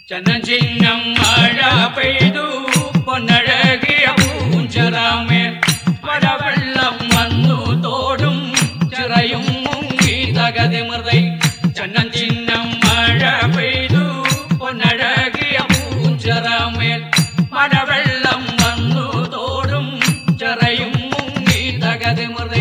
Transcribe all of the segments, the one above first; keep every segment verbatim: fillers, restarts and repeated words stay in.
ചന്ദൻ ചിഹ്നം മഴ പെയ്തു പൊന്നഴകിയ പൂഞ്ചിറമേൽ മഴവെള്ളം വന്നു തോടും ചിറയും മുങ്ങി തകതിമൃതൈ. ചന്ദൻ ചിഹ്നം മഴ പെയ്തു പൊന്നഴകിയ പൂഞ്ചിറമേൽ മഴവെള്ളം വന്നു തോടും ചിറയും മുങ്ങി തകതിമൃതൈ.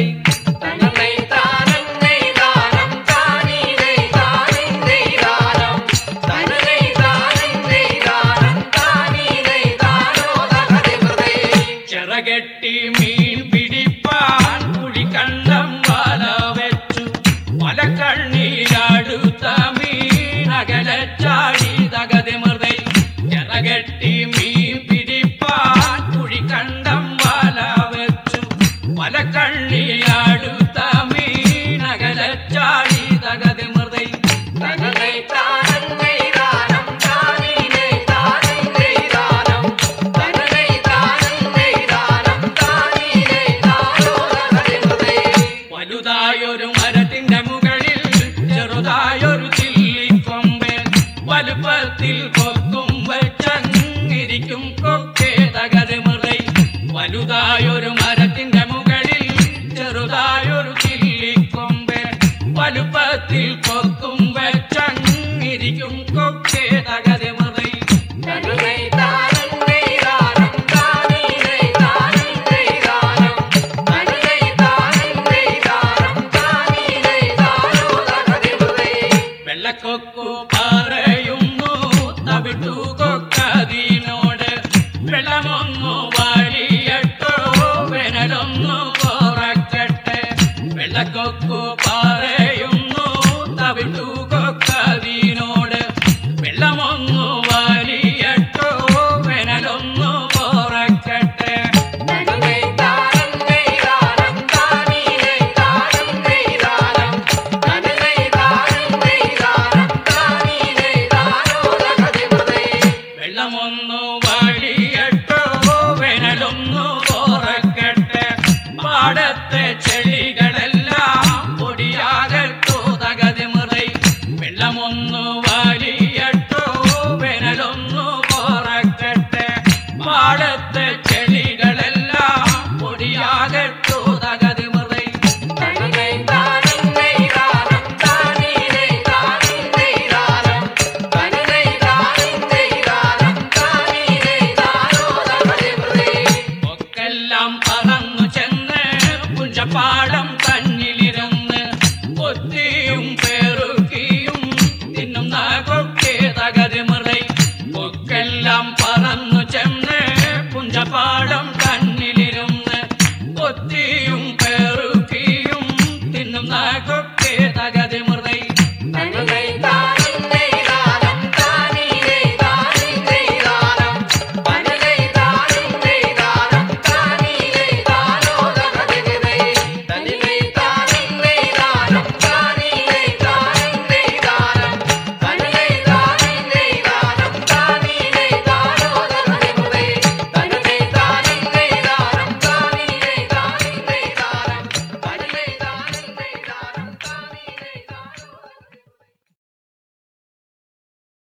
ചിറകെട്ടി മീൻ പിടിപ്പാൻ കുഴിക്കണ്ടം വല വെച്ചു വലക്കണ്ണീരടുത്ത മീനകലെ ചാടി തകതിമൃതൈ. ചിറകെട്ടി മീൻ പിടിപ്പാൻ കുഴിക്കണ്ടം വല വെച്ചു വലക്കണ്ണീരടുത്ത മീനകലെ ചാടി തകതിമൃതൈ. വലുതായൊരു മരത്തിന്റെ മുകളിൽ ചെറുതായൊരു ചില്ലിക്കൊമ്പേൽ വലുപ്പത്തിൽ കൊക്കും വെച്ചിരിക്കും കൊക്കേ തകതിമൃതൈ. വലുതായൊരു